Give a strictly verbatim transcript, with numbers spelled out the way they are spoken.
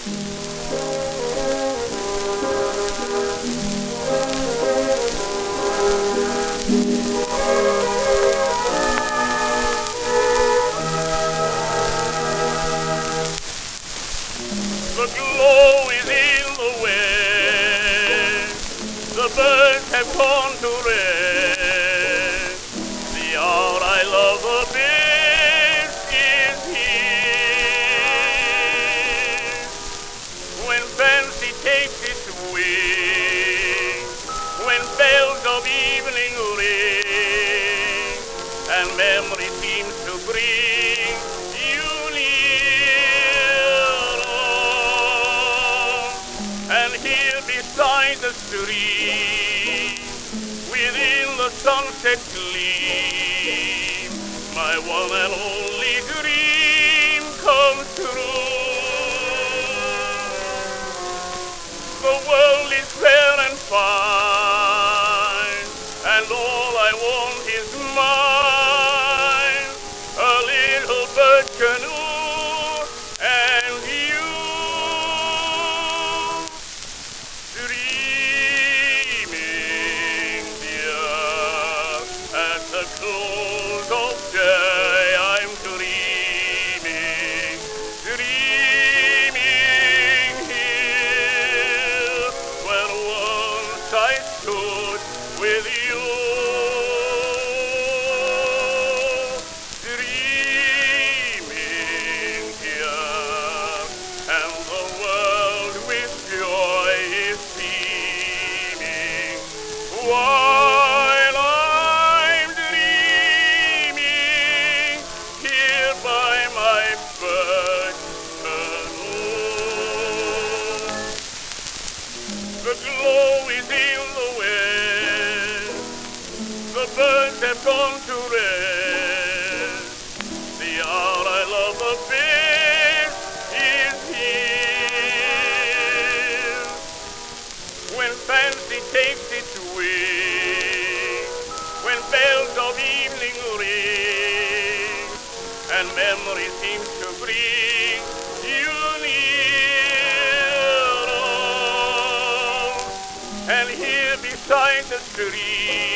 The glow is in the west, the birds have gone to rest, the hour I love the best is here. When fancy takes its wing, when bells of evening ring, and memory seems to bring you near, and here beside the stream, within the sunset gleam, my one and only dream comes true. The world is fair and fine, and all I want is mine, a little bird canoe and you, dreaming, dear, at the close of day. I'm dreaming, dreaming here, when once I stood with you, dreaming here, and the world with joy is beaming, while I'm dreaming here by my bird canoe. The glow is in the west, the birds have gone to rest, the hour I love the best is here. When fancy takes its wing, when bells of evening ring, and memory seems to bring you near, and here beside the stream,